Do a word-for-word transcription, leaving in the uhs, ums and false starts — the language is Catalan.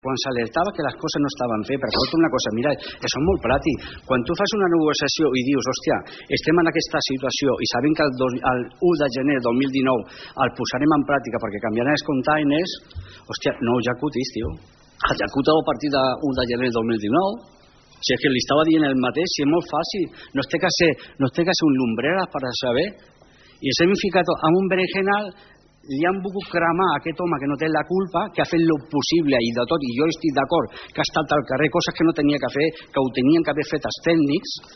quan s'alertava que les coses no estaven bé, perquè pot una cosa, mira, això és molt pràctic. Quan tu fas una negociació i dius, hòstia, estem en aquesta situació i sabem que el, dos, el u de gener del dos mil dinou el posarem en pràctica perquè canviaran els containers, hòstia, no ho executis, tio. Executa-ho a partir de u de gener del dos mil dinou. Si és que li estava dient el mateix, si és molt fàcil. No es té que ser, no es té que ser un lumbreras per saber. I ens hem ficat amb un berenjenal. Li han volgut cremar a aquest home que no té la culpa, que ha fet lo possible i de tot, i jo estic d'acord que ha estat al carrer, coses que no tenia que fer, que ho tenien que haver fet els tècnics.